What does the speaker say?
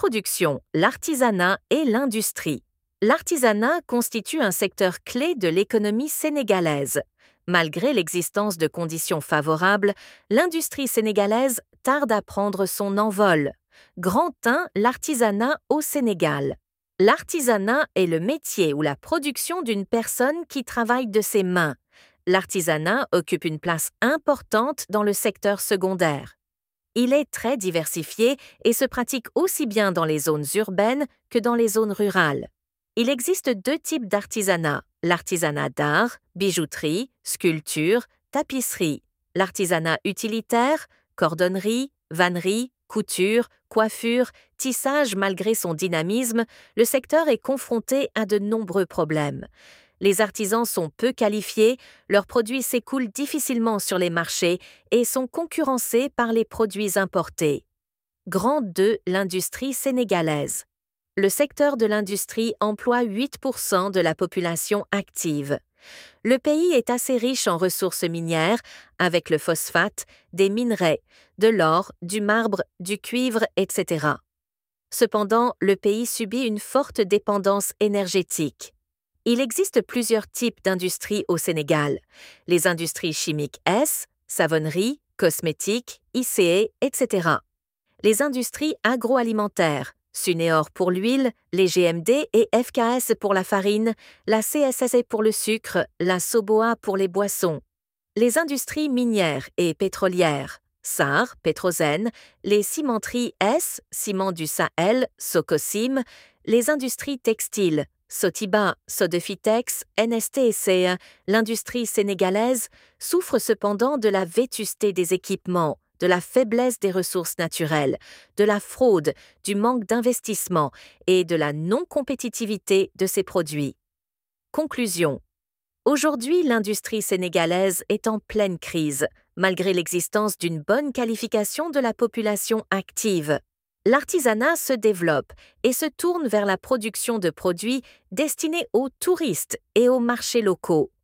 Introduction, l'artisanat et l'industrie. L'artisanat constitue un secteur clé de l'économie sénégalaise. Malgré l'existence de conditions favorables, l'industrie sénégalaise tarde à prendre son envol. Grand 1, l'artisanat au Sénégal. L'artisanat est le métier ou la production d'une personne qui travaille de ses mains. L'artisanat occupe une place importante dans le secteur secondaire. Il est très diversifié et se pratique aussi bien dans les zones urbaines que dans les zones rurales. Il existe 2 types d'artisanat, l'artisanat d'art, bijouterie, sculpture, tapisserie, l'artisanat utilitaire, cordonnerie, vannerie, couture, coiffure, tissage. Malgré son dynamisme, le secteur est confronté à de nombreux problèmes. Les artisans sont peu qualifiés, leurs produits s'écoulent difficilement sur les marchés et sont concurrencés par les produits importés. Grand 2, l'industrie sénégalaise. Le secteur de l'industrie emploie 8% de la population active. Le pays est assez riche en ressources minières, avec le phosphate, des minerais, de l'or, du marbre, du cuivre, etc. Cependant, le pays subit une forte dépendance énergétique. Il existe plusieurs types d'industries au Sénégal. Les industries chimiques savonnerie, cosmétiques, ICE, etc. Les industries agroalimentaires, Suneor pour l'huile, les GMD et FKS pour la farine, la CSSE pour le sucre, la Soboa pour les boissons. Les industries minières et pétrolières, SAR, Petrosen, les cimenteries Ciment du Sahel, Socosim, les industries textiles, Sotiba, Sodefitex, NSTC. L'industrie sénégalaise souffre cependant de la vétusté des équipements, de la faiblesse des ressources naturelles, de la fraude, du manque d'investissement et de la non-compétitivité de ses produits. Conclusion. Aujourd'hui, l'industrie sénégalaise est en pleine crise, malgré l'existence d'une bonne qualification de la population active. L'artisanat se développe et se tourne vers la production de produits destinés aux touristes et aux marchés locaux.